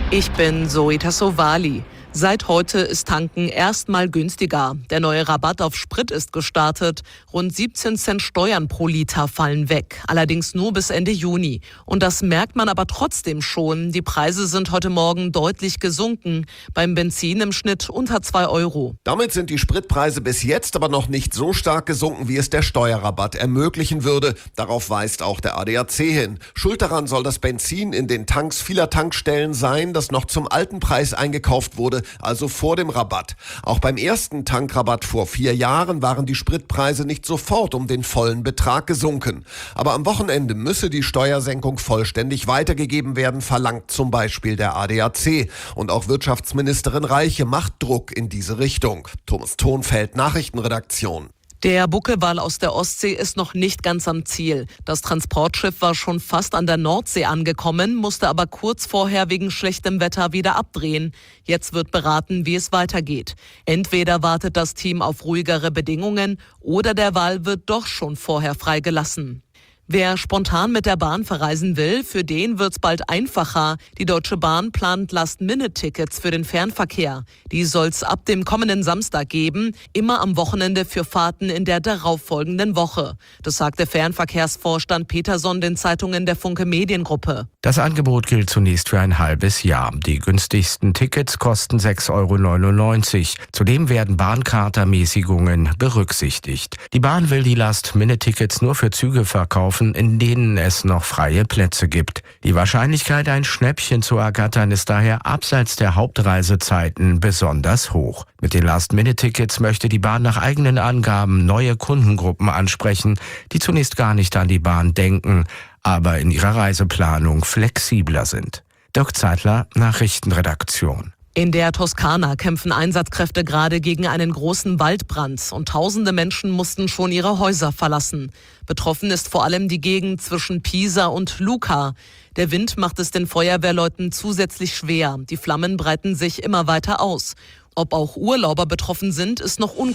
Ich bin Zoe Tassovali. Seit heute ist Tanken erstmal günstiger. Der neue Rabatt auf Sprit ist gestartet. Rund 17 Cent Steuern pro Liter fallen weg. Allerdings nur bis Ende Juni. Und das merkt man aber trotzdem schon. Die Preise sind heute Morgen deutlich gesunken. Beim Benzin im Schnitt unter 2 Euro. Damit sind die Spritpreise bis jetzt aber noch nicht so stark gesunken, wie es der Steuerrabatt ermöglichen würde. Darauf weist auch der ADAC hin. Schuld daran soll das Benzin in den Tanks vieler Tankstellen sein, das noch zum alten Preis eingekauft wurde, also vor dem Rabatt. Auch beim ersten Tankrabatt vor 4 Jahren waren die Spritpreise nicht sofort um den vollen Betrag gesunken. Aber am Wochenende müsse die Steuersenkung vollständig weitergegeben werden, verlangt zum Beispiel der ADAC. Und auch Wirtschaftsministerin Reiche macht Druck in diese Richtung. Thomas Thonfeld, Nachrichtenredaktion. Der Buckelwal aus der Ostsee ist noch nicht ganz am Ziel. Das Transportschiff war schon fast an der Nordsee angekommen, musste aber kurz vorher wegen schlechtem Wetter wieder abdrehen. Jetzt wird beraten, wie es weitergeht. Entweder wartet das Team auf ruhigere Bedingungen oder der Wal wird doch schon vorher freigelassen. Wer spontan mit der Bahn verreisen will, für den wird's bald einfacher. Die Deutsche Bahn plant Last-Minute-Tickets für den Fernverkehr. Die soll's ab dem kommenden Samstag geben, immer am Wochenende für Fahrten in der darauffolgenden Woche. Das sagte Fernverkehrsvorstand Peterson den Zeitungen der Funke Mediengruppe. Das Angebot gilt zunächst für ein halbes Jahr. Die günstigsten Tickets kosten 6,99 €. Zudem werden Bahnkartermäßigungen berücksichtigt. Die Bahn will die Last-Minute-Tickets nur für Züge verkaufen, in denen es noch freie Plätze gibt. Die Wahrscheinlichkeit, ein Schnäppchen zu ergattern, ist daher abseits der Hauptreisezeiten besonders hoch. Mit den Last-Minute-Tickets möchte die Bahn nach eigenen Angaben neue Kundengruppen ansprechen, die zunächst gar nicht an die Bahn denken, aber in ihrer Reiseplanung flexibler sind. Dirk Zeitler, Nachrichtenredaktion. In der Toskana kämpfen Einsatzkräfte gerade gegen einen großen Waldbrand und tausende Menschen mussten schon ihre Häuser verlassen. Betroffen ist vor allem die Gegend zwischen Pisa und Lucca. Der Wind macht es den Feuerwehrleuten zusätzlich schwer. Die Flammen breiten sich immer weiter aus. Ob auch Urlauber betroffen sind, ist noch unklar.